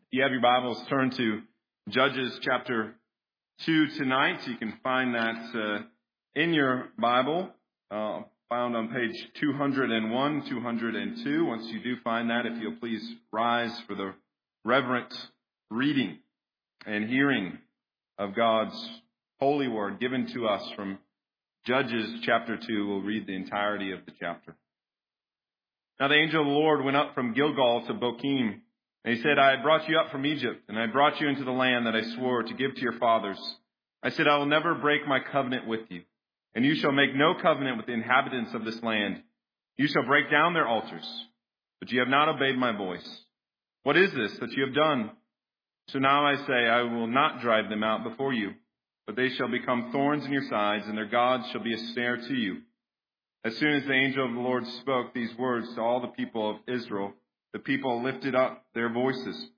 you have your Bibles, turn to Judges chapter 2 tonight. You can find that in your Bible, found on page 201, 202. Once you do find that, if you'll please rise for the reverent reading and hearing of God's holy word given to us from Judges chapter 2. We'll read the entirety of the chapter. Now the angel of the Lord went up from Gilgal to Bochim, and he said, I had brought you up from Egypt, and I brought you into the land that I swore to give to your fathers. I said, I will never break my covenant with you, and you shall make no covenant with the inhabitants of this land. You shall break down their altars, but you have not obeyed my voice. What is this that you have done? So now I say, I will not drive them out before you, but they shall become thorns in your sides, and their gods shall be a snare to you. As soon as the angel of the Lord spoke these words to all the people of Israel, the people lifted up their voices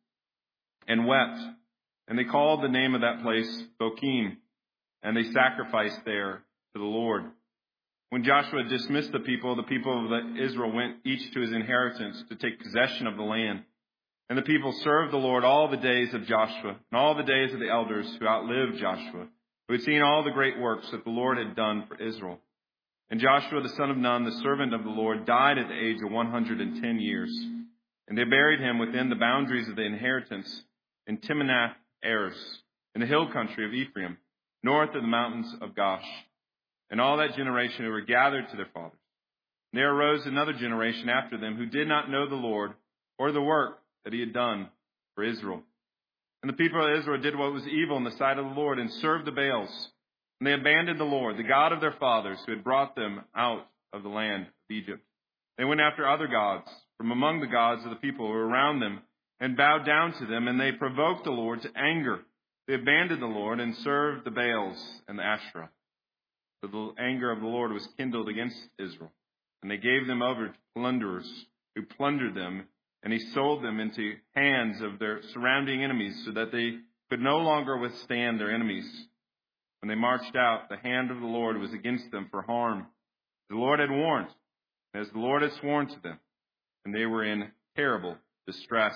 and wept, and they called the name of that place Bochim, and they sacrificed there to the Lord. When Joshua dismissed the people of Israel went each to his inheritance to take possession of the land. And the people served the Lord all the days of Joshua and all the days of the elders who outlived Joshua, who had seen all the great works that the Lord had done for Israel. And Joshua, the son of Nun, the servant of the Lord, died at the age of 110 years. And they buried him within the boundaries of the inheritance in Timnath-Eres, in the hill country of Ephraim, north of the mountains of Gosh. And all that generation who were gathered to their fathers. And there arose another generation after them who did not know the Lord or the work that he had done for Israel. And the people of Israel did what was evil in the sight of the Lord and served the Baals. And they abandoned the Lord, the God of their fathers, who had brought them out of the land of Egypt. They went after other gods from among the gods of the people who were around them and bowed down to them, and they provoked the Lord to anger. They abandoned the Lord and served the Baals and the Asherah. So the anger of the Lord was kindled against Israel, and they gave them over to plunderers who plundered them, and he sold them into hands of their surrounding enemies so that they could no longer withstand their enemies. When they marched out, the hand of the Lord was against them for harm. The Lord had warned, as the Lord had sworn to them, and they were in terrible distress.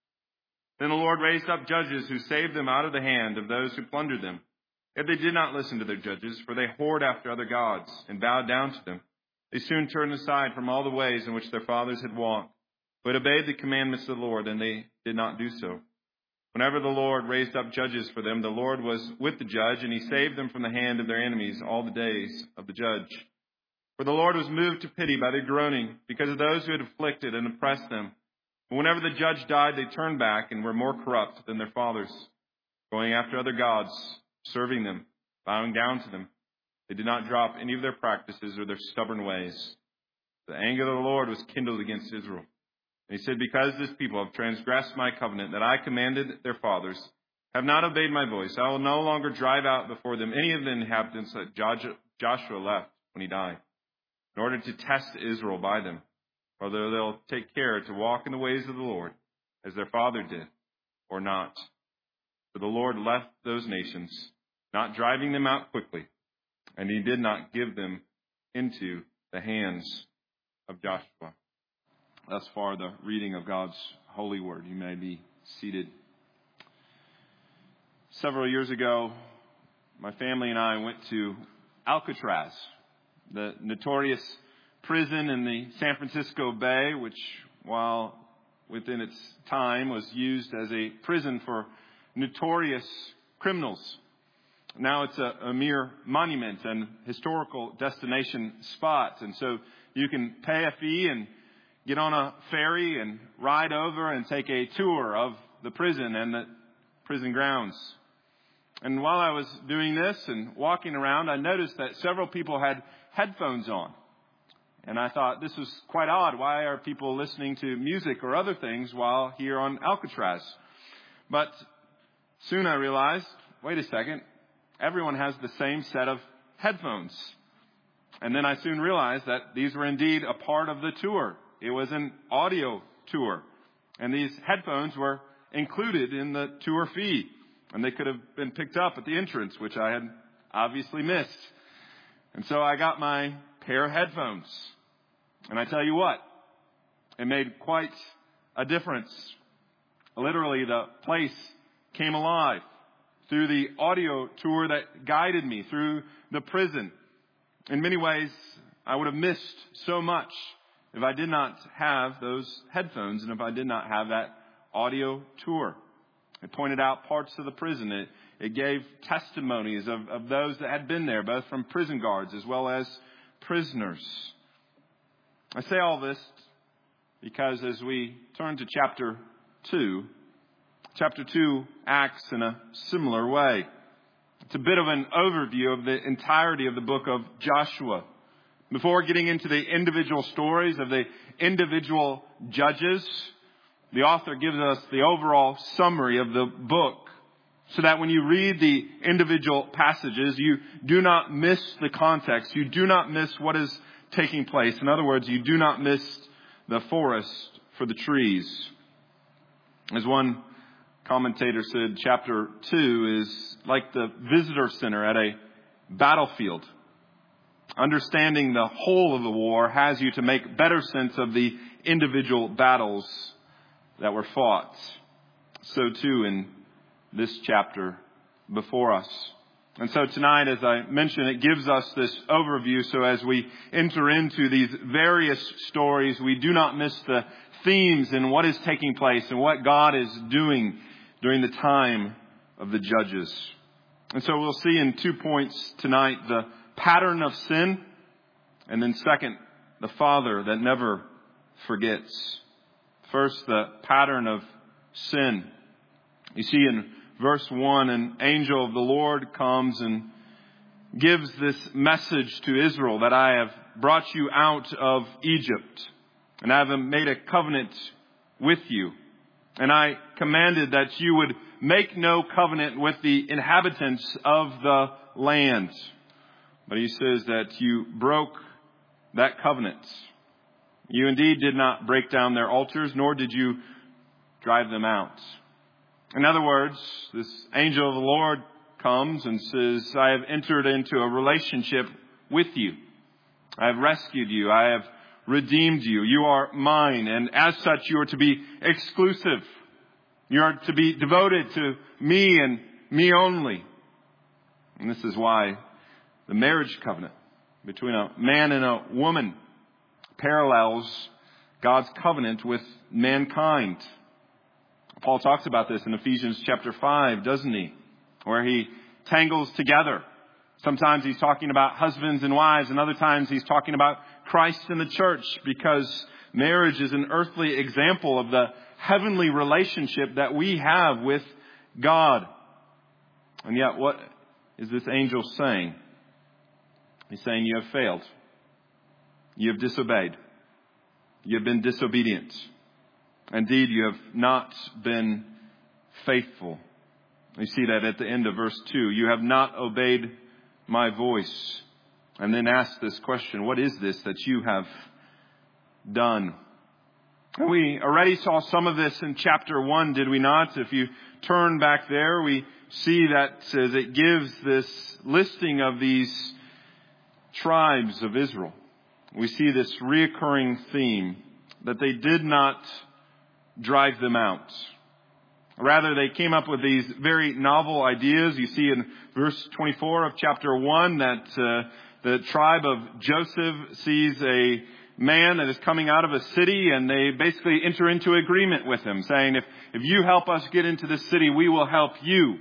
Then the Lord raised up judges who saved them out of the hand of those who plundered them. Yet they did not listen to their judges, for they whored after other gods and bowed down to them. They soon turned aside from all the ways in which their fathers had walked, but obeyed the commandments of the Lord, and they did not do so. Whenever the Lord raised up judges for them, the Lord was with the judge, and he saved them from the hand of their enemies all the days of the judge. For the Lord was moved to pity by their groaning, because of those who had afflicted and oppressed them. But whenever the judge died, they turned back and were more corrupt than their fathers, going after other gods, serving them, bowing down to them. They did not drop any of their practices or their stubborn ways. The anger of the Lord was kindled against Israel. And he said, because this people have transgressed my covenant that I commanded their fathers, have not obeyed my voice, I will no longer drive out before them any of the inhabitants that Joshua left when he died, in order to test Israel by them, whether they'll take care to walk in the ways of the Lord, as their father did, or not. For the Lord left those nations, not driving them out quickly, and he did not give them into the hands of Joshua. Thus far, the reading of God's holy word. You may be seated. Several years ago, my family and I went to Alcatraz, the notorious prison in the San Francisco Bay, which, while within its time, was used as a prison for notorious criminals. Now it's a mere monument and historical destination spot. And so you can pay a fee and get on a ferry and ride over and take a tour of the prison and the prison grounds. And while I was doing this and walking around, I noticed that several people had headphones on. And I thought, this was quite odd. Why are people listening to music or other things while here on Alcatraz? But soon I realized, wait a second, everyone has the same set of headphones. And then I soon realized that these were indeed a part of the tour. It was an audio tour. And these headphones were included in the tour fee. And they could have been picked up at the entrance, which I had obviously missed. And so I got my pair of headphones. And I tell you what, it made quite a difference. Literally, the place came alive through the audio tour that guided me through the prison. In many ways, I would have missed so much if I did not have those headphones and if I did not have that audio tour. It pointed out parts of the prison. It gave testimonies of those that had been there, both from prison guards as well as prisoners. I say all this because as we turn to chapter 2 acts in a similar way. It's a bit of an overview of the entirety of the book of Joshua. Before getting into the individual stories of the individual judges, the author gives us the overall summary of the book so that when you read the individual passages, you do not miss the context. You do not miss what is taking place. In other words, you do not miss the forest for the trees. As one commentator said, chapter 2 is like the visitor center at a battlefield. Understanding the whole of the war has you to make better sense of the individual battles that were fought. So too in this chapter before us. And so tonight, as I mentioned, it gives us this overview. So as we enter into these various stories, we do not miss the themes and what is taking place and what God is doing during the time of the judges. And so we'll see in 2 points tonight the pattern of sin, and then second, the Father that never forgets. First, the pattern of sin. You see in verse 1, an angel of the Lord comes and gives this message to Israel that I have brought you out of Egypt, and I have made a covenant with you. And I commanded that you would make no covenant with the inhabitants of the land. But he says that you broke that covenant. You indeed did not break down their altars, nor did you drive them out. In other words, this angel of the Lord comes and says, I have entered into a relationship with you. I have rescued you. I have redeemed you. You are mine. And as such, you are to be exclusive. You are to be devoted to me and me only. And this is why the marriage covenant between a man and a woman parallels God's covenant with mankind. Paul talks about this in Ephesians chapter 5, doesn't he? Where he tangles together. Sometimes he's talking about husbands and wives, and other times he's talking about Christ and the church, because marriage is an earthly example of the heavenly relationship that we have with God. And yet, what is this angel saying? He's saying you have failed. You have disobeyed. You have been disobedient. Indeed, you have not been faithful. You see that at the end of verse 2. You have not obeyed my voice. And then ask this question, what is this that you have done? And we already saw some of this in chapter 1, did we not? If you turn back there, we see that as it gives this listing of these tribes of Israel. We see this reoccurring theme that they did not drive them out. Rather, they came up with these very novel ideas. You see in verse 24 of chapter 1 that the tribe of Joseph sees a man that is coming out of a city, and they basically enter into agreement with him, saying, if you help us get into this city, we will help you.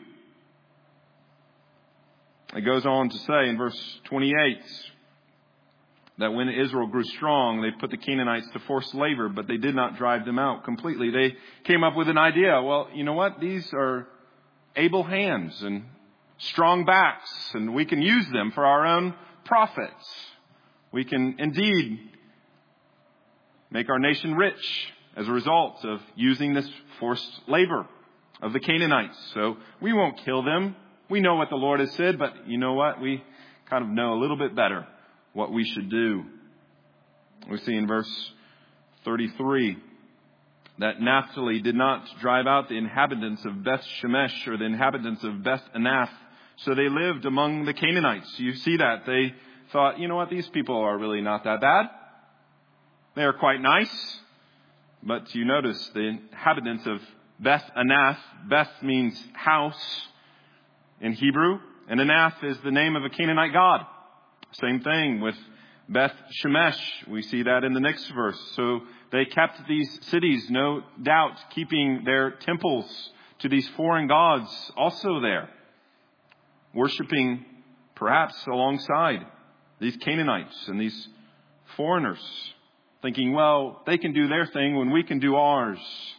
It goes on to say in verse 28 that when Israel grew strong, they put the Canaanites to forced labor, but they did not drive them out completely. They came up with an idea. Well, you know what? These are able hands and strong backs, and we can use them for our own profits. We can indeed make our nation rich as a result of using this forced labor of the Canaanites. So we won't kill them. We know what the Lord has said, but you know what? We kind of know a little bit better what we should do. We see in verse 33 that Naphtali did not drive out the inhabitants of Beth Shemesh or the inhabitants of Beth Anath. So they lived among the Canaanites. You see that. They thought, you know what? These people are really not that bad. They are quite nice. But you notice the inhabitants of Beth Anath. Beth means house in Hebrew, and Anath is the name of a Canaanite god. Same thing with Beth Shemesh. We see that in the next verse. So they kept these cities, no doubt, keeping their temples to these foreign gods also there, worshiping perhaps alongside these Canaanites and these foreigners, thinking, well, they can do their thing when we can do ours.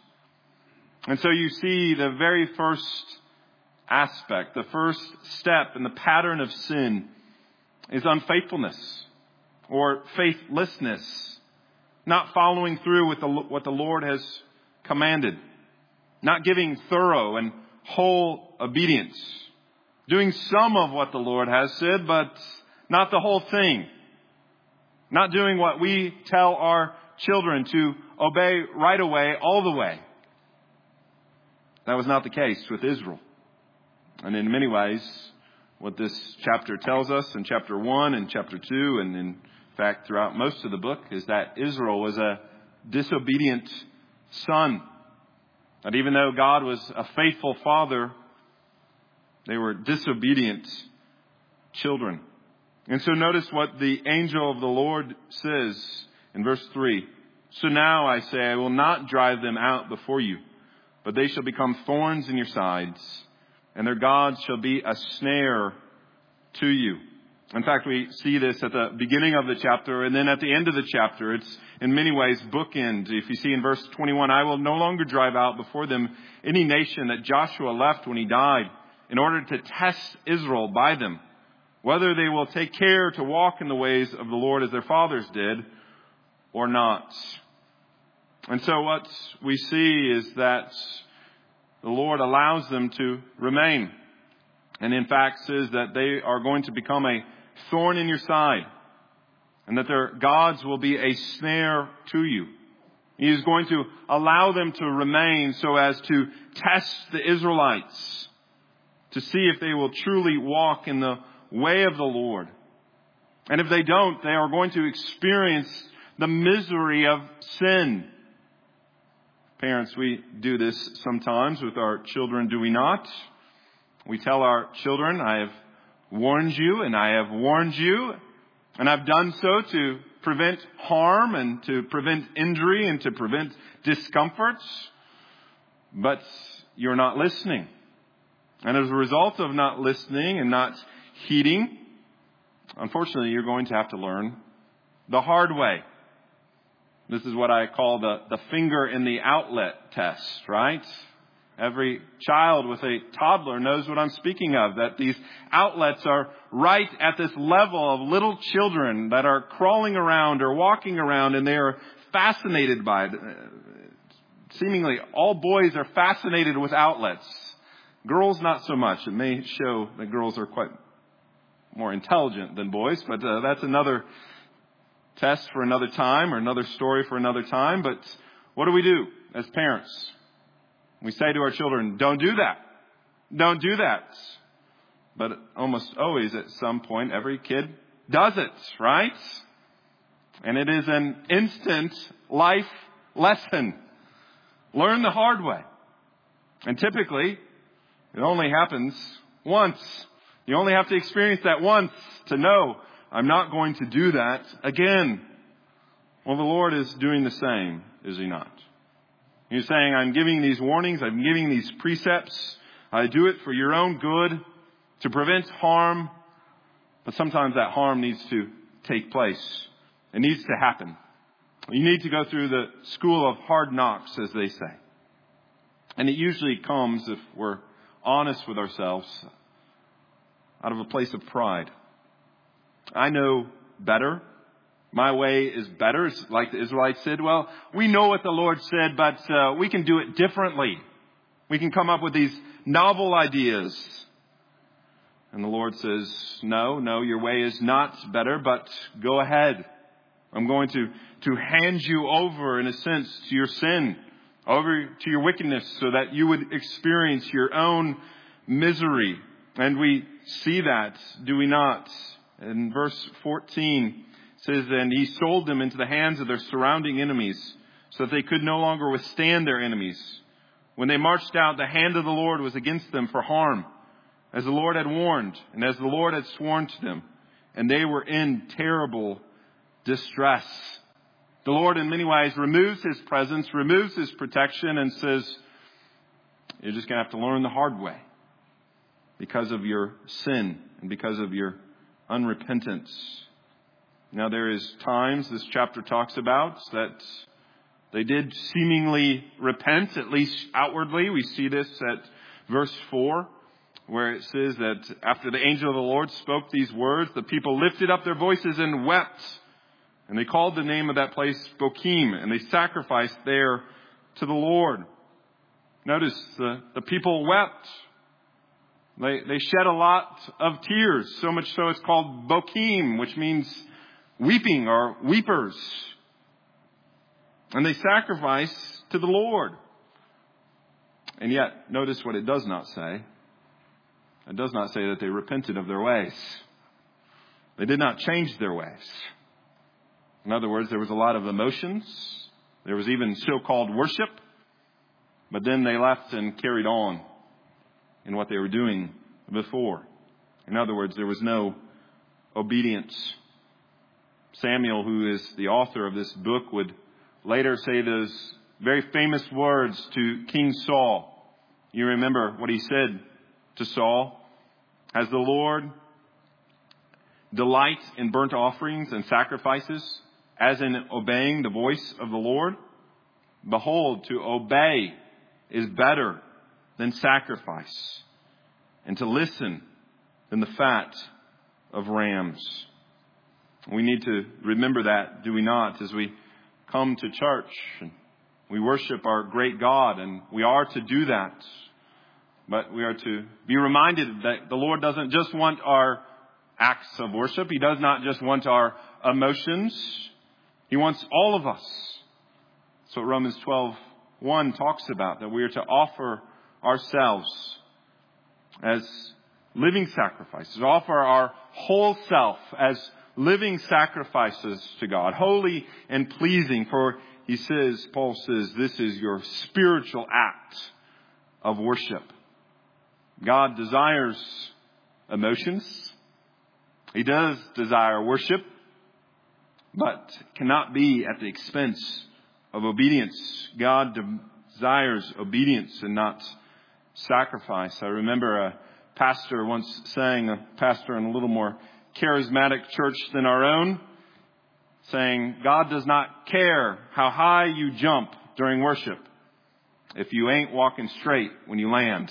And so you see the very first aspect, the first step in the pattern of sin is unfaithfulness or faithlessness, not following through with what the Lord has commanded, not giving thorough and whole obedience, doing some of what the Lord has said, but not the whole thing, not doing what we tell our children to obey right away, all the way. That was not the case with Israel. And in many ways, what this chapter tells us in chapter 1 and chapter 2, and in fact throughout most of the book, is that Israel was a disobedient son. That even though God was a faithful father, they were disobedient children. And so notice what the angel of the Lord says in verse 3. So now I say, I will not drive them out before you, but they shall become thorns in your sides, and their gods shall be a snare to you. In fact, we see this at the beginning of the chapter, and then at the end of the chapter, it's in many ways bookend. If you see in verse 21, I will no longer drive out before them any nation that Joshua left when he died, in order to test Israel by them, whether they will take care to walk in the ways of the Lord as their fathers did or not. And so what we see is that the Lord allows them to remain, and in fact says that they are going to become a thorn in your side, and that their gods will be a snare to you. He is going to allow them to remain so as to test the Israelites, to see if they will truly walk in the way of the Lord. And if they don't, they are going to experience the misery of sin. Parents, we do this sometimes with our children, do we not? We tell our children, I have warned you, and I have warned you, and I've done so to prevent harm and to prevent injury and to prevent discomforts, but you're not listening. And as a result of not listening and not heeding, unfortunately, you're going to have to learn the hard way. This is what I call the finger in the outlet test, right? Every child with a toddler knows what I'm speaking of, that these outlets are right at this level of little children that are crawling around or walking around, and they are fascinated by it. Seemingly all boys are fascinated with outlets. Girls, not so much. It may show that girls are quite more intelligent than boys, but that's another test for another time, or another story for another time. But what do we do as parents? We say to our children, don't do that. Don't do that. But almost always at some point, every kid does it, right? And it is an instant life lesson. Learn the hard way. And typically, it only happens once. You only have to experience that once to know, I'm not going to do that again. Well, the Lord is doing the same, is He not? He's saying, I'm giving these warnings, I'm giving these precepts. I do it for your own good, to prevent harm. But sometimes that harm needs to take place. It needs to happen. You need to go through the school of hard knocks, as they say. And it usually comes, if we're honest with ourselves, out of a place of pride. I know better. My way is better. It's like the Israelites said, well, we know what the Lord said, but we can do it differently. We can come up with these novel ideas. And the Lord says, no, your way is not better, but go ahead. I'm going to hand you over, in a sense, to your sin, over to your wickedness, so that you would experience your own misery. And we see that, do we not? In verse 14, it says, and He sold them into the hands of their surrounding enemies, so that they could no longer withstand their enemies When they marched out, the hand of the Lord was against them for harm, as the Lord had warned, and as the Lord had sworn to them. And they were in terrible distress. The Lord in many ways removes His presence, removes His protection, and says, you're just going to have to learn the hard way because of your sin and because of your unrepentance. Now there is times this chapter talks about that they did seemingly repent, at least outwardly. We see this at verse 4, where it says that after the angel of the Lord spoke these words, the people lifted up their voices and wept. And they called the name of that place Bochim, and they sacrificed there to the Lord. Notice the people wept. They shed a lot of tears, so much so it's called Bochim, which means weeping or weepers. And they sacrifice to the Lord. And yet, notice what it does not say. It does not say that they repented of their ways. They did not change their ways. In other words, there was a lot of emotions. There was even so-called worship. But then they left and carried on in what they were doing before. In other words, there was no obedience. Samuel, who is the author of this book, would later say those very famous words to King Saul. You remember what he said to Saul? Has the Lord delight in burnt offerings and sacrifices, as in obeying the voice of the Lord? Behold, to obey is better than sacrifice, and to listen than the fat of rams. We need to remember that, do we not, as we come to church and we worship our great God, and we are to do that. But we are to be reminded that the Lord doesn't just want our acts of worship. He does not just want our emotions. He wants all of us. That's what Romans 12:1 talks about, that we are to offer ourselves as living sacrifices, offer our whole self as living sacrifices to God, holy and pleasing. For he says, Paul says, this is your spiritual act of worship. God desires emotions. He does desire worship, but cannot be at the expense of obedience. God desires obedience and not sacrifice. I remember a pastor once saying, a pastor in a little more charismatic church than our own, saying, God does not care how high you jump during worship if you ain't walking straight when you land.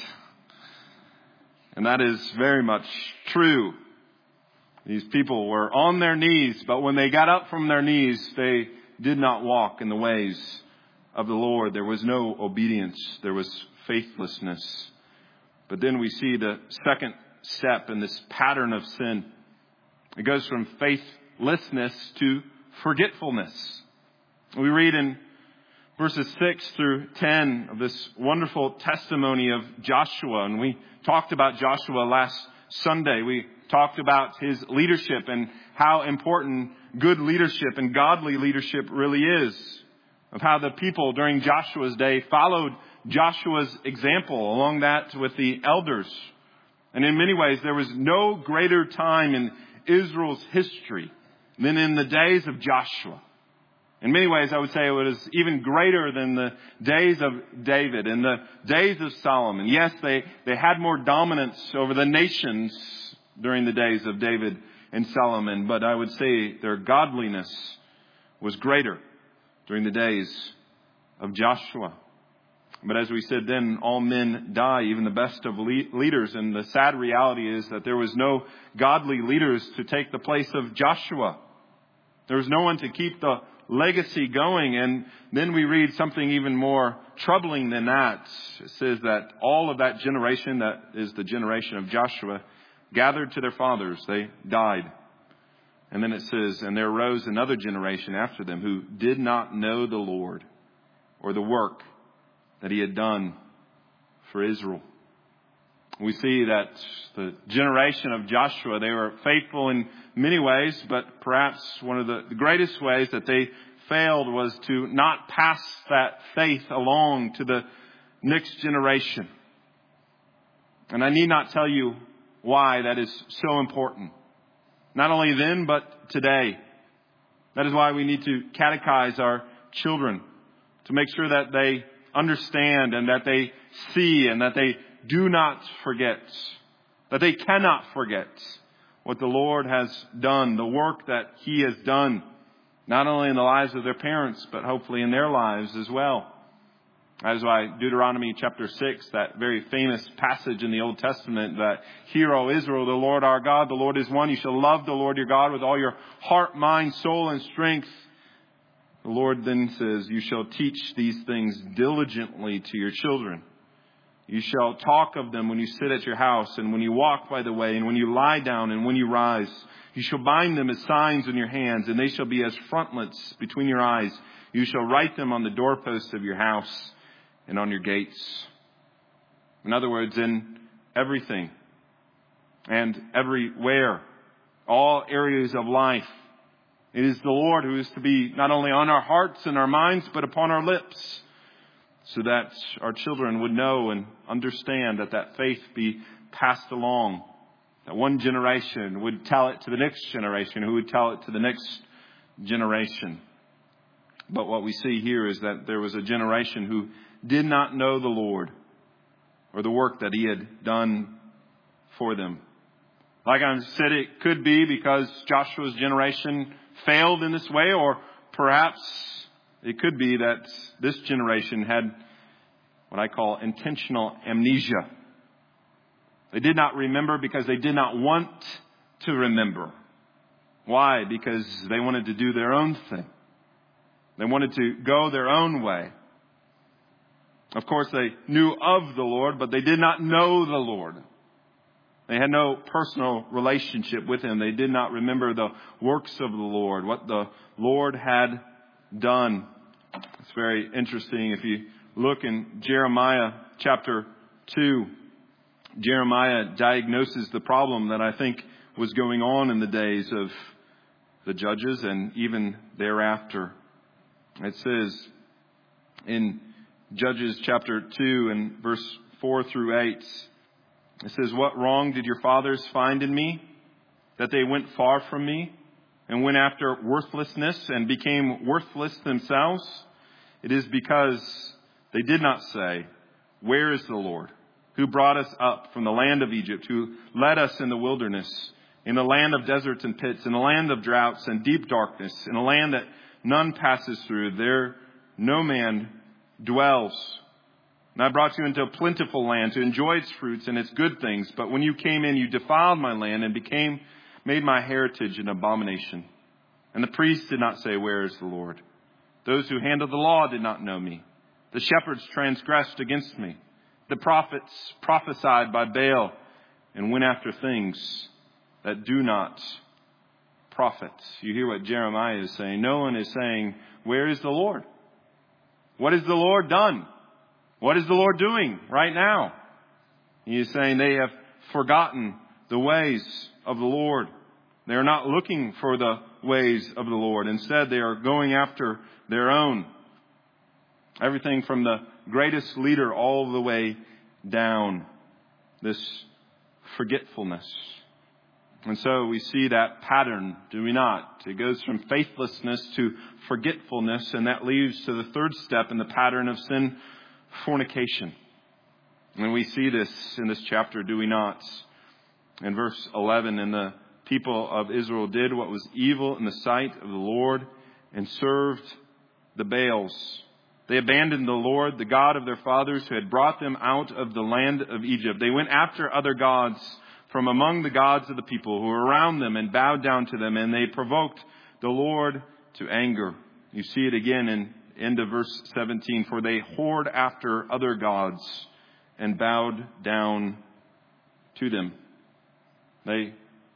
And that is very much true. These people were on their knees, but when they got up from their knees, they did not walk in the ways of the Lord. There was no obedience. There was faithlessness. But then we see the second step in this pattern of sin. It goes from faithlessness to forgetfulness. We read in verses 6 through 10 of this wonderful testimony of Joshua. And we talked about Joshua last Sunday. We talked about his leadership and how important good leadership and godly leadership really is. Of how the people during Joshua's day followed Joshua's example along that with the elders. And in many ways, there was no greater time in Israel's history than in the days of Joshua. In many ways, I would say it was even greater than the days of David and the days of Solomon. Yes, they had more dominance over the nations during the days of David and Solomon, but I would say their godliness was greater during the days of Joshua. But as we said then, all men die, even the best of leaders. And the sad reality is that there was no godly leaders to take the place of Joshua. There was no one to keep the legacy going. And then we read something even more troubling than that. It says that all of that generation, that is the generation of Joshua, gathered to their fathers. They died. And then it says, and there arose another generation after them who did not know the Lord or the work that he had done for Israel. We see that the generation of Joshua, they were faithful in many ways, but perhaps one of the greatest ways that they failed was to not pass that faith along to the next generation. And I need not tell you why that is so important. Not only then, but today. That is why we need to catechize our children, to make sure that they understand and that they see and that they do not forget, that they cannot forget what the Lord has done, the work that He has done, not only in the lives of their parents, but hopefully in their lives as well. That is why Deuteronomy chapter 6, that very famous passage in the Old Testament, that hear, O Israel, the Lord our God, the Lord is one. You shall love the Lord your God with all your heart, mind, soul, and strength. The Lord then says, you shall teach these things diligently to your children. You shall talk of them when you sit at your house and when you walk by the way and when you lie down and when you rise. You shall bind them as signs in your hands, and they shall be as frontlets between your eyes. You shall write them on the doorposts of your house and on your gates. In other words, in everything and everywhere, all areas of life, it is the Lord who is to be not only on our hearts and our minds, but upon our lips, so that our children would know and understand that faith be passed along, that one generation would tell it to the next generation, who would tell it to the next generation. But what we see here is that there was a generation who did not know the Lord or the work that He had done for them. Like I said, it could be because Joshua's generation failed in this way, or perhaps it could be that this generation had what I call intentional amnesia. They did not remember because they did not want to remember. Why? Because they wanted to do their own thing. They wanted to go their own way. Of course, they knew of the Lord, but they did not know the Lord. They had no personal relationship with Him. They did not remember the works of the Lord, what the Lord had done. It's very interesting. If you look in Jeremiah chapter 2, Jeremiah diagnoses the problem that I think was going on in the days of the judges and even thereafter. It says in Judges chapter 2 and verse 4 through 8, it says, what wrong did your fathers find in me, that they went far from me and went after worthlessness and became worthless themselves? It is because they did not say, where is the Lord, who brought us up from the land of Egypt, who led us in the wilderness, in the land of deserts and pits, in the land of droughts and deep darkness, in a land that none passes through, there no man dwells. And I brought you into a plentiful land to enjoy its fruits and its good things. But when you came in, you defiled my land and made my heritage an abomination. And the priests did not say, where is the Lord? Those who handled the law did not know me. The shepherds transgressed against me. The prophets prophesied by Baal and went after things that do not profit. You hear what Jeremiah is saying. No one is saying, where is the Lord? What has the Lord done? What is the Lord doing right now? He is saying they have forgotten the ways of the Lord. They are not looking for the ways of the Lord. Instead, they are going after their own. Everything from the greatest leader all the way down. This forgetfulness. And so we see that pattern, do we not? It goes from faithlessness to forgetfulness, and that leads to the third step in the pattern of sin, fornication. And we see this in this chapter, do we not? In verse 11, and the people of Israel did what was evil in the sight of the Lord and served the Baals. They abandoned the Lord, the God of their fathers, who had brought them out of the land of Egypt. They went after other gods from among the gods of the people who were around them and bowed down to them, and they provoked the Lord to anger. You see it again in end of verse 17. For they whored after other gods and bowed down to them. They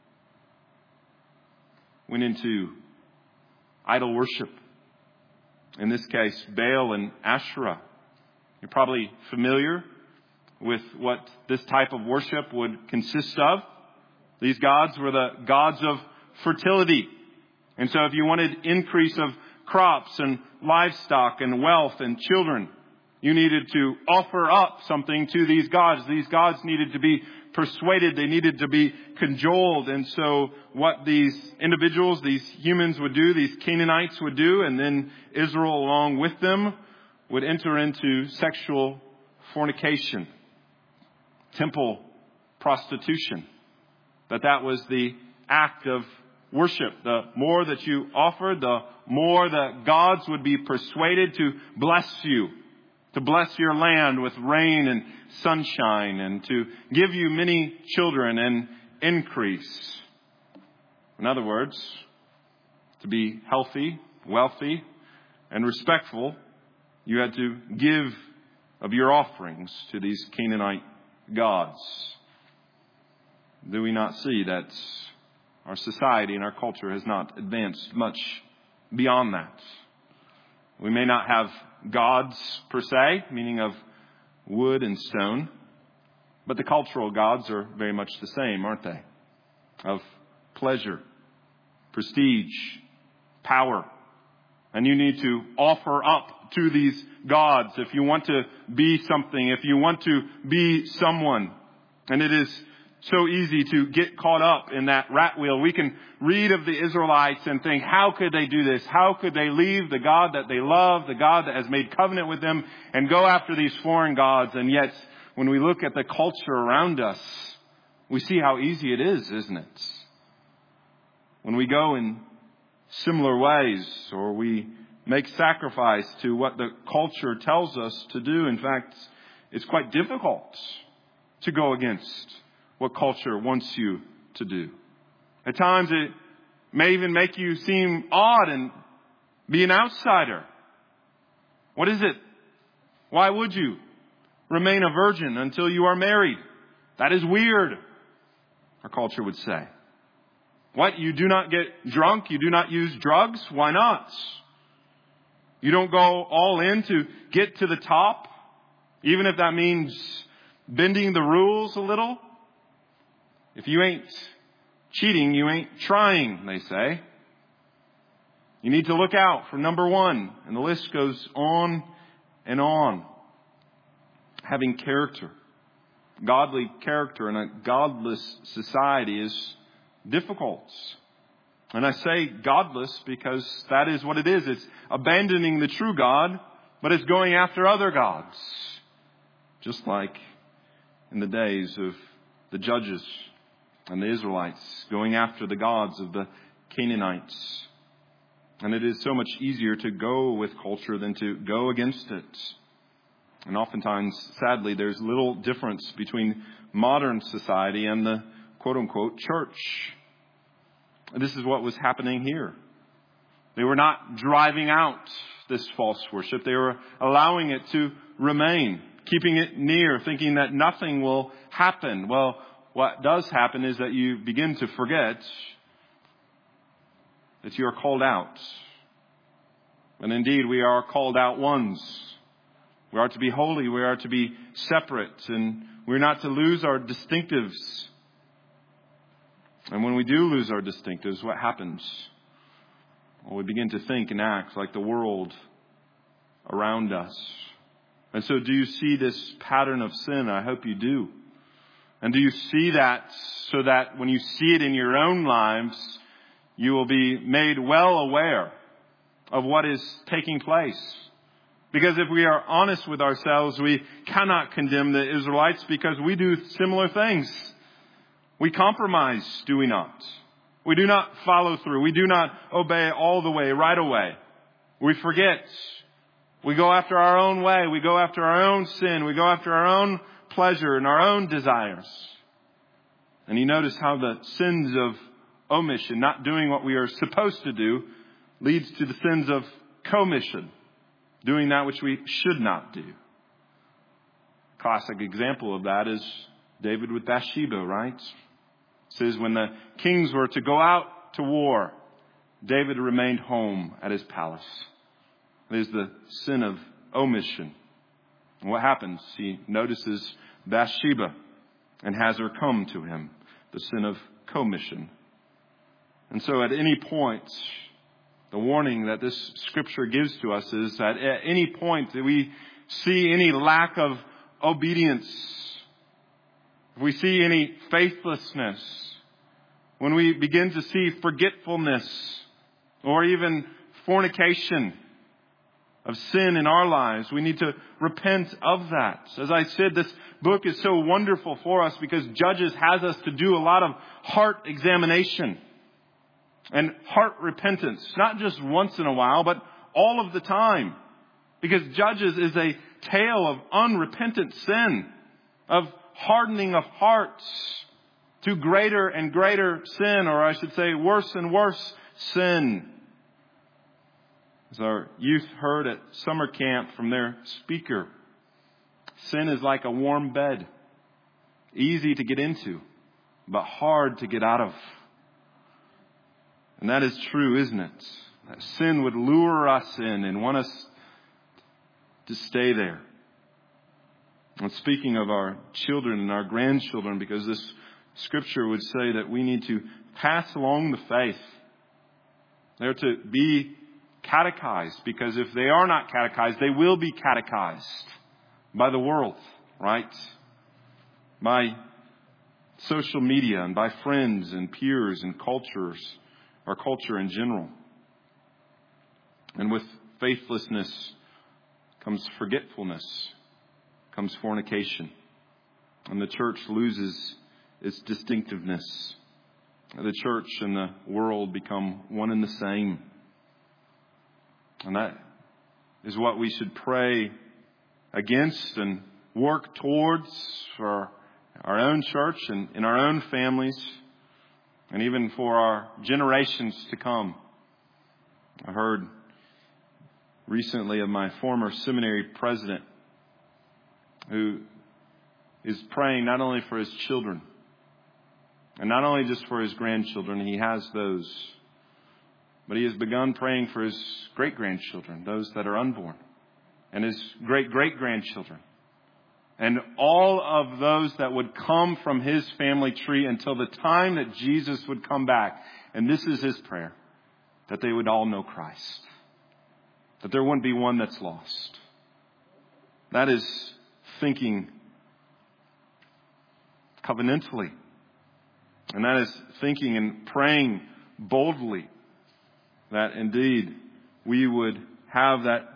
went into idol worship. In this case, Baal and Asherah. You're probably familiar with what this type of worship would consist of. These gods were the gods of fertility. And so if you wanted increase of crops and livestock and wealth and children, You needed to offer up something to these gods. These gods needed to be persuaded. They needed to be cajoled. And so what these individuals, these humans would do, these Canaanites would do, and then Israel along with them would enter into sexual fornication, temple prostitution. That was the act of worship. The more that you offered, the more the gods would be persuaded to bless you, to bless your land with rain and sunshine, and to give you many children and increase. In other words, to be healthy, wealthy, and respectful, you had to give of your offerings to these Canaanite gods. Do we not see that our society and our culture has not advanced much beyond that? We may not have gods per se, meaning of wood and stone, but the cultural gods are very much the same, aren't they? Of pleasure, prestige, power. And you need to offer up to these gods if you want to be something, if you want to be someone. And it is so easy to get caught up in that rat wheel. We can read of the Israelites and think, how could they do this? How could they leave the God that they love, the God that has made covenant with them, and go after these foreign gods? And yet, when we look at the culture around us, we see how easy it is, isn't it? When we go in similar ways, or we make sacrifice to what the culture tells us to do, in fact, it's quite difficult to go against what culture wants you to do. At times it may even make you seem odd and be an outsider. What is it? Why would you remain a virgin until you are married? That is weird, our culture would say. What? You do not get drunk? You do not use drugs? Why not? You don't go all in to get to the top, even if that means bending the rules a little? If you ain't cheating, you ain't trying, they say. You need to look out for number one. And the list goes on and on. Having character, godly character in a godless society is difficult. And I say godless because that is what it is. It's abandoning the true God, but it's going after other gods. Just like in the days of the judges and the Israelites, going after the gods of the Canaanites. And it is so much easier to go with culture than to go against it. And oftentimes, sadly, there's little difference between modern society and the quote-unquote church. And this is what was happening here. They were not driving out this false worship. They were allowing it to remain, keeping it near, thinking that nothing will happen. Well, what does happen is that you begin to forget that you are called out. And indeed, we are called out ones. We are to be holy. We are to be separate. And we're not to lose our distinctives. And when we do lose our distinctives, what happens? Well, we begin to think and act like the world around us. And so do you see this pattern of sin? I hope you do. And do you see that so that when you see it in your own lives, you will be made well aware of what is taking place? Because if we are honest with ourselves, we cannot condemn the Israelites because we do similar things. We compromise, do we not? We do not follow through. We do not obey all the way, right away. We forget. We go after our own way. We go after our own sin. We go after our own pleasure and our own desires. And you notice how the sins of omission, not doing what we are supposed to do, leads to the sins of commission, doing that which we should not do. Classic example of that is David with Bathsheba, right? It says when the kings were to go out to war, David remained home at his palace. It is the sin of omission. And what happens? He notices Bathsheba and has her come to him. The sin of commission. And so at any point, the warning that this scripture gives to us is that at any point that we see any lack of obedience, if we see any faithlessness, when we begin to see forgetfulness or even fornication of sin in our lives, we need to repent of that. As I said, this book is so wonderful for us because Judges has us to do a lot of heart examination and heart repentance, not just once in a while, but all of the time. Because Judges is a tale of unrepentant sin, of hardening of hearts to greater and greater sin, or I should say worse and worse sin. As our youth heard at summer camp from their speaker, sin is like a warm bed, easy to get into, but hard to get out of. And that is true, isn't it? That sin would lure us in and want us to stay there. And speaking of our children and our grandchildren, because this scripture would say that we need to pass along the faith. They're to be catechized, because if they are not catechized, they will be catechized by the world, right? By social media and by friends and peers and cultures, our culture in general. And with faithlessness comes forgetfulness, comes fornication. And the church loses its distinctiveness. The church and the world become one and the same. And that is what we should pray against and work towards for our own church and in our own families, and even for our generations to come. I heard recently of my former seminary president who is praying not only for his children and not only just for his grandchildren, he has those, but he has begun praying for his great-grandchildren, those that are unborn, and his great-great-grandchildren, and all of those that would come from his family tree until the time that Jesus would come back. And this is his prayer, that they would all know Christ, that there wouldn't be one that's lost. That is thinking covenantally. And that is thinking and praying boldly that indeed we would have that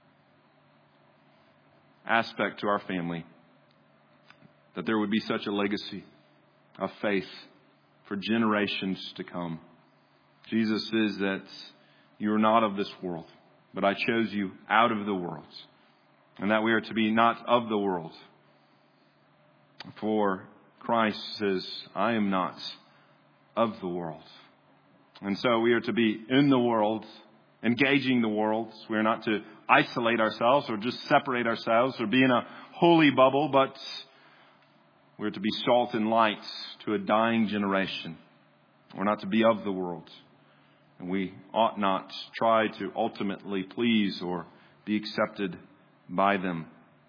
aspect to our family, that there would be such a legacy of faith for generations to come. Jesus says that you are not of this world, but I chose you out of the world, and that we are to be not of the world. For Christ says, I am not of the world. And so we are to be in the world, engaging the world. We are not to isolate ourselves or just separate ourselves or be in a holy bubble, but we're to be salt and light to a dying generation. We're not to be of the world. And we ought not try to ultimately please or be accepted by them.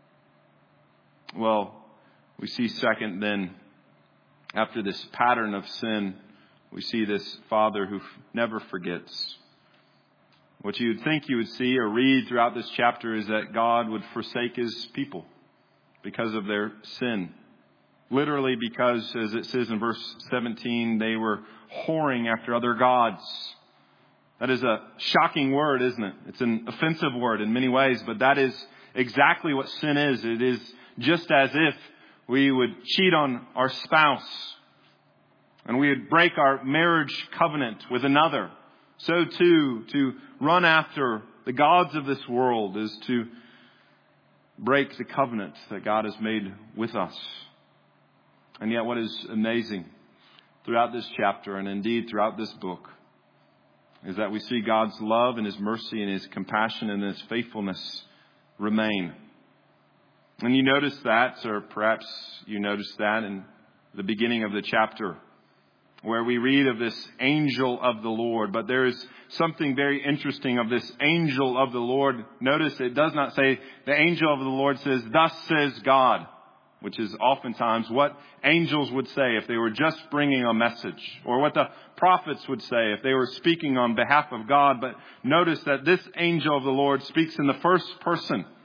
Well, we see second then, after this pattern of sin, we see this father who never forgets. What you'd think you would see or read throughout this chapter is that God would forsake his people because of their sin. Literally because, as it says in verse 17, they were whoring after other gods. That is a shocking word, isn't it? It's an offensive word in many ways, but that is exactly what sin is. It is just as if we would cheat on our spouse and we would break our marriage covenant with another. So too, to run after the gods of this world is to break the covenant that God has made with us. And yet what is amazing throughout this chapter, and indeed throughout this book, is that we see God's love and his mercy and his compassion and his faithfulness remain. And you notice that, or perhaps you noticed that in the beginning of the chapter, where we read of this angel of the Lord. But there is something very interesting of this angel of the Lord. Notice it does not say the angel of the Lord says, thus says God, which is oftentimes what angels would say if they were just bringing a message, or what the prophets would say if they were speaking on behalf of God. But notice that this angel of the Lord speaks in the first person.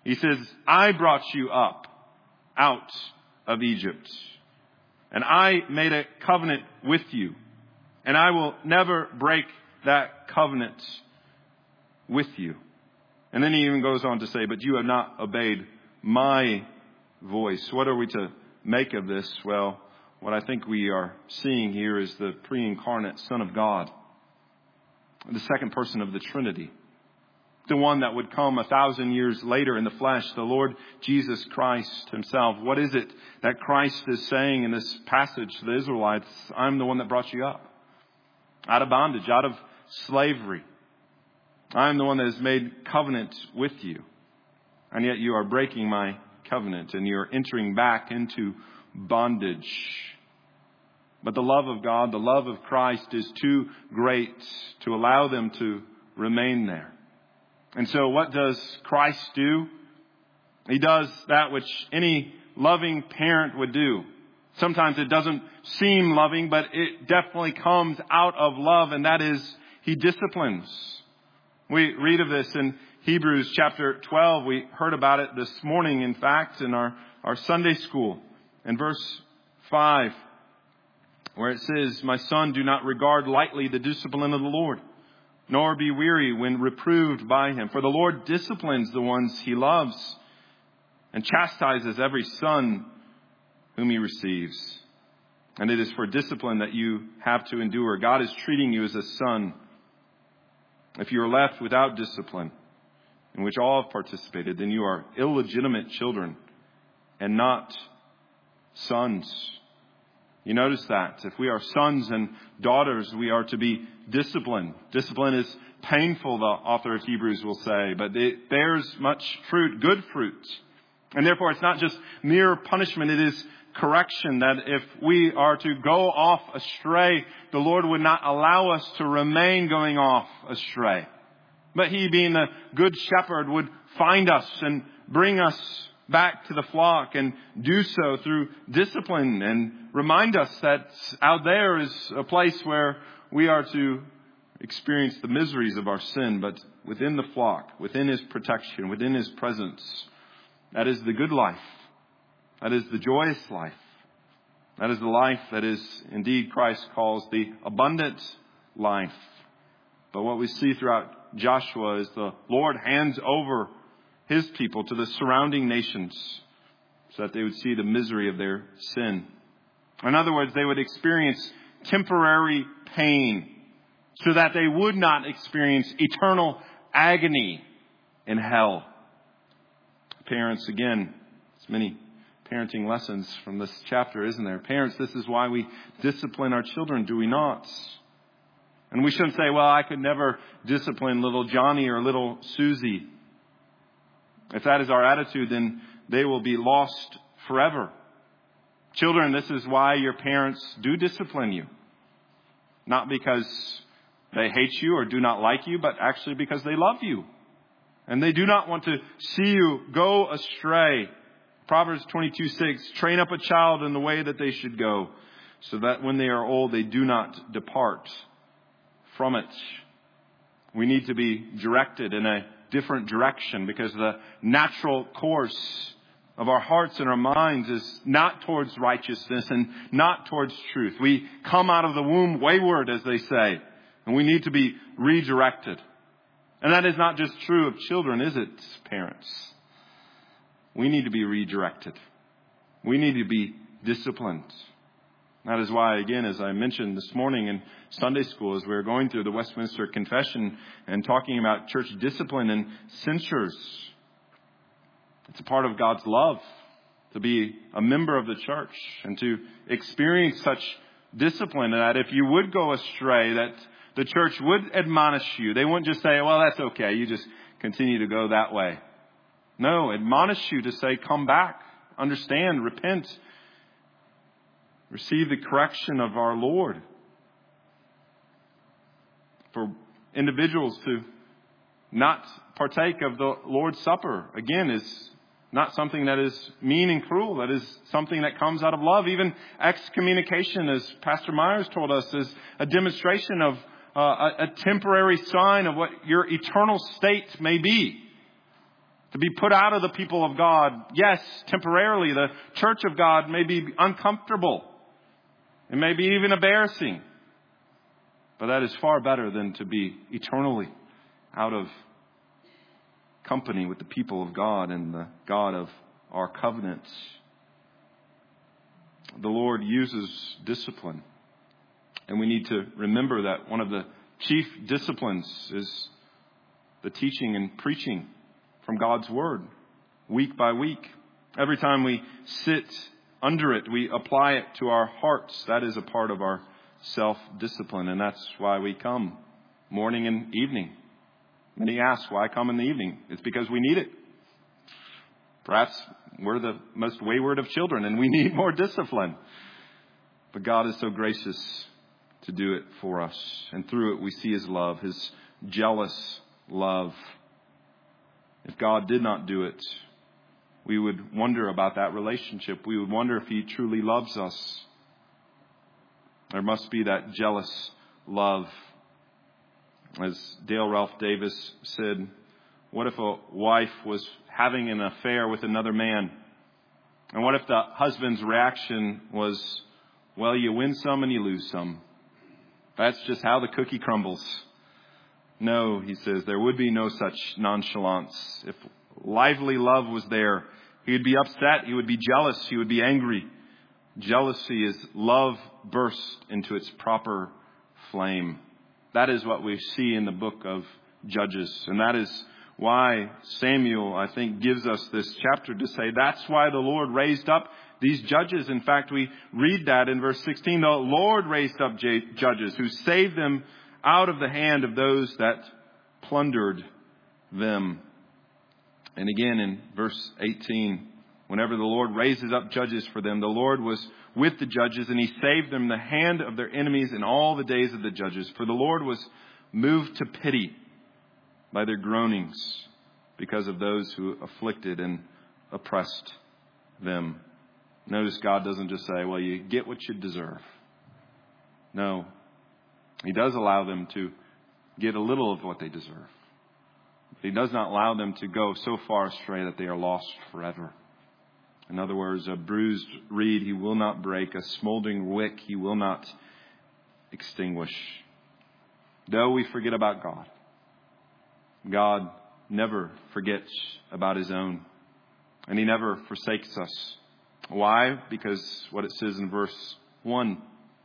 He says, I brought you up out of Egypt, and I made a covenant with you, and I will never break that covenant with you. And then he even goes on to say, but you have not obeyed my voice. What are we to make of this? Well, what I think we are seeing here is the pre-incarnate Son of God, the second person of the Trinity, the one that would come 1,000 years later in the flesh, the Lord Jesus Christ himself. What is it that Christ is saying in this passage to the Israelites? I'm the one that brought you up out of bondage, out of slavery. I'm the one that has made covenant with you. And yet you are breaking my covenant and you're entering back into bondage. But the love of God, the love of Christ is too great to allow them to remain there. And so what does Christ do? He does that which any loving parent would do. Sometimes it doesn't seem loving, but it definitely comes out of love, and that is He disciplines. We read of this in Hebrews chapter 12. We heard about it this morning, in fact, in our Sunday school. In verse 5, where it says, my son, do not regard lightly the discipline of the Lord, nor be weary when reproved by Him. For the Lord disciplines the ones He loves and chastises every son whom He receives. And it is for discipline that you have to endure. God is treating you as a son. If you are left without discipline, in which all have participated, then you are illegitimate children and not sons. You notice that. If we are sons and daughters, we are to be disciplined. Discipline is painful, the author of Hebrews will say, but it bears much fruit, good fruit. And therefore, it's not just mere punishment, it is correction, that if we are to go off astray, the Lord would not allow us to remain going off astray. But He, being the good shepherd, would find us and bring us back to the flock, and do so through discipline, and remind us that out there is a place where we are to experience the miseries of our sin, but within the flock, within His protection, within His presence, that is the good life. That is the joyous life. That is the life that is indeed Christ calls the abundant life. But what we see throughout Joshua is the Lord hands over His people to the surrounding nations so that they would see the misery of their sin. In other words, they would experience temporary pain so that they would not experience eternal agony in hell. Parents, again, there's many parenting lessons from this chapter, isn't there? Parents, this is why we discipline our children, do we not? And we shouldn't say, well, I could never discipline little Johnny or little Susie. If that is our attitude, then they will be lost forever. Children, this is why your parents do discipline you. Not because they hate you or do not like you, but actually because they love you. And they do not want to see you go astray. Proverbs 22:6, train up a child in the way that they should go, so that when they are old, they do not depart from it. We need to be directed in a different direction, because the natural course of our hearts and our minds is not towards righteousness and not towards truth. We come out of the womb wayward, as they say, and we need to be redirected. And that is not just true of children, is it, parents? We need to be redirected. We need to be disciplined. That is why, again, as I mentioned this morning in Sunday school, as we were going through the Westminster Confession and talking about church discipline and censures, it's a part of God's love to be a member of the church and to experience such discipline, that if you would go astray, that the church would admonish you. They wouldn't just say, well, that's okay, you just continue to go that way. No, admonish you to say, come back, understand, repent, receive the correction of our Lord. For individuals to not partake of the Lord's Supper, again, is not something that is mean and cruel. That is something that comes out of love. Even excommunication, as Pastor Myers told us, is a demonstration of a temporary sign of what your eternal state may be. to be put out of the people of God. Yes, temporarily, the church of God may be uncomfortable. It may be even embarrassing. But that is far better than to be eternally out of company with the people of God and the God of our covenants. The Lord uses discipline. And we need to remember that one of the chief disciplines is the teaching and preaching from God's Word, week by week. Every time we sit under it, we apply it to our hearts. That is a part of our self-discipline, and that's why we come morning and evening. Many ask, why come in the evening? It's because we need it. Perhaps we're the most wayward of children, and we need more discipline. But God is so gracious to do it for us. And through it, we see His love, His jealous love. If God did not do it, we would wonder about that relationship. We would wonder if He truly loves us. There must be that jealous love. As Dale Ralph Davis said, what if a wife was having an affair with another man? And what if the husband's reaction was, well, you win some and you lose some. That's just how the cookie crumbles. No, he says, there would be no such nonchalance. If lively love was there, he would be upset, he would be jealous, he would be angry. Jealousy is love burst into its proper flame. That is what we see in the book of Judges. And that is why Samuel, I think, gives us this chapter to say that's why the Lord raised up these judges. In fact, we read that in verse 16. The Lord raised up judges who saved them out of the hand of those that plundered them. And again in verse 18, whenever the Lord raises up judges for them, the Lord was with the judges, and He saved them the hand of their enemies in all the days of the judges. For the Lord was moved to pity by their groanings because of those who afflicted and oppressed them. Notice God doesn't just say, well, you get what you deserve. No, He does allow them to get a little of what they deserve. He does not allow them to go so far astray that they are lost forever. In other words, a bruised reed He will not break, a smoldering wick He will not extinguish. Though we forget about God, God never forgets about His own, and He never forsakes us. Why? Because what it says in verse 1,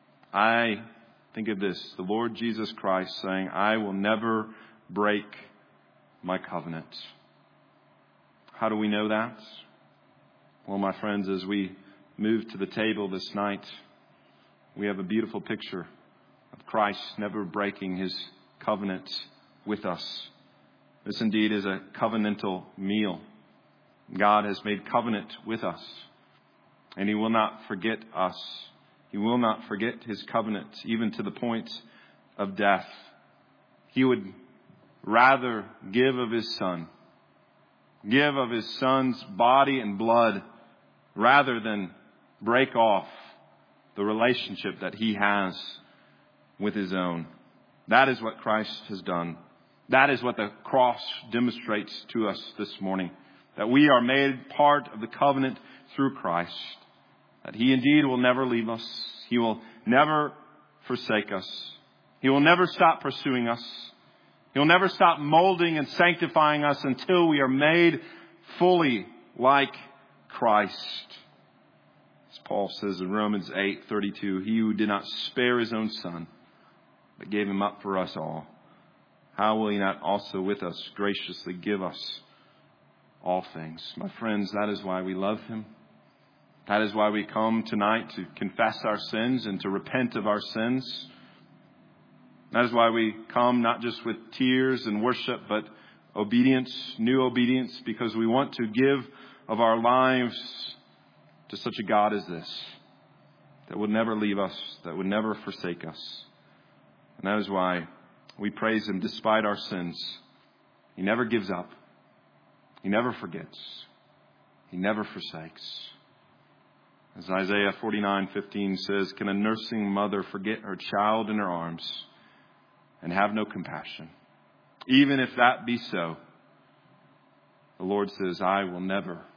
think of this, the Lord Jesus Christ saying, I will never break my covenant. How do we know that? Well, my friends, as we move to the table this night, we have a beautiful picture of Christ never breaking His covenant with us. This indeed is a covenantal meal. God has made covenant with us, and He will not forget us. He will not forget His covenant, even to the point of death. He would rather give of His Son, give of His Son's body and blood, rather than break off the relationship that He has with His own. That is what Christ has done. That is what the cross demonstrates to us this morning. That we are made part of the covenant through Christ. That He indeed will never leave us. He will never forsake us. He will never stop pursuing us. He'll never stop molding and sanctifying us until we are made fully like Christ. As Paul says in Romans 8:32, He who did not spare His own Son, but gave Him up for us all, how will He not also with us graciously give us all things? My friends, that is why we love Him. That is why we come tonight to confess our sins and to repent of our sins. That is why we come not just with tears and worship, but obedience, new obedience, because we want to give of our lives to such a God as this, that would never leave us, that would never forsake us. And that is why we praise Him despite our sins. He never gives up. He never forgets. He never forsakes. As Isaiah 49:15 says, can a nursing mother forget her child in her arms and have no compassion? Even if that be so, the Lord says, I will never